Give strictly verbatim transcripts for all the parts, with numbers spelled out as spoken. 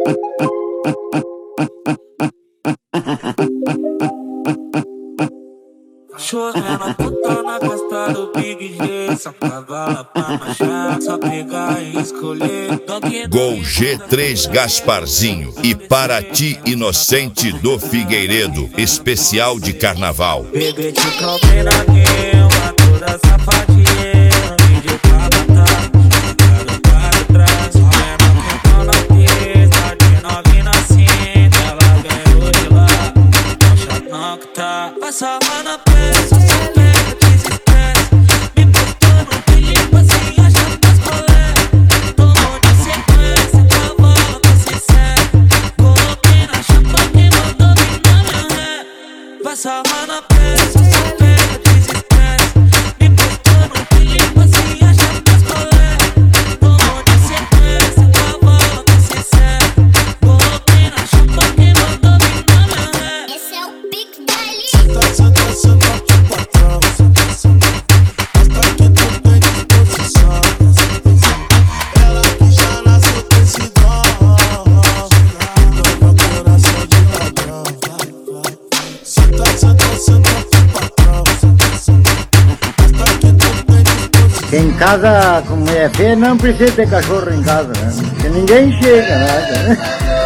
Chorando puta na costa do Big G, só cavala pra marchar, só pegar e escolher. Gol G três Gasparzinho e Paraty Inocente do Figueiredo, especial de carnaval. Bebê te comprei na guerra, toda safadinha, vídeo pra matar, jogado para trás. Olha na conta na pista, de nove na cinta, ela ganhou de lá, não chata não que tá. Passa lá na peça, só pega, desestressa, me postou no Felipe assim, acha das colé. Tomou de sequência, cavalo com sincero, coloquei na chapa que mandou vir na minha ré. Passa lá na peça, só pega, desestressa, me postou no Felipe assim, acha das colé. Tomou de sequência, cavalo com sincero, coloquei na chapa que mandou vir na minha ré. Esse é o Big Baile. Senta, senta, senta aqui pra trás, senta, senta. Mostra que tu tem disposição, disposição. Ela que já nasceu com esse dom, dá meu coração de ladrão. Senta, senta, senta aqui pra trás, senta, senta. Mostra que tu tem disposição. Em casa, com mulher feia, não precisa ter cachorro em casa, né? Porque ninguém chega, né?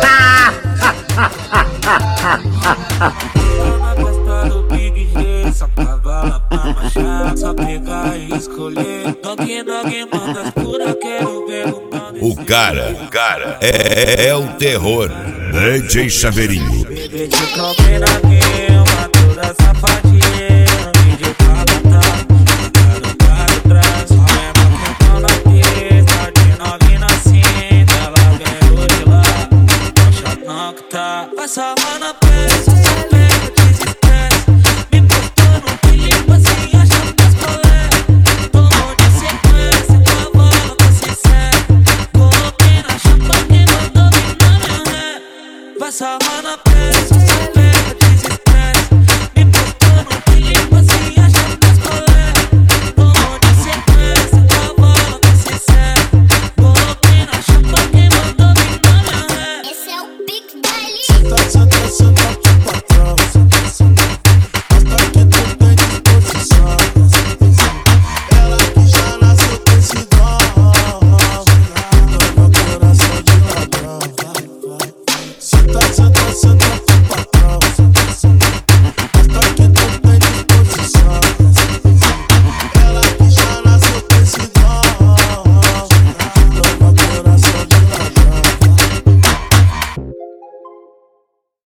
Na costa do Big G, só cavala pra marchar, só pegar e escolher. Dog, dog, manda as pura, quero ver o nome. O cara, o cara é, é o terror. D J Chaveirinho. Bebê te comprei na guerra, toda safadinha, vídeo pra matar, jogado para trás. Olha na conta na pista, de nove na cinta, ela ganhou de lá, não chata não que tá. Passa lá na peça, só pega, desestressa, me postou no Felipe assim, acha das colé. Tomou de sequência, cavalo com sincero, coloquei na chapa que mandou vir na minha ré. Passa lá na peça.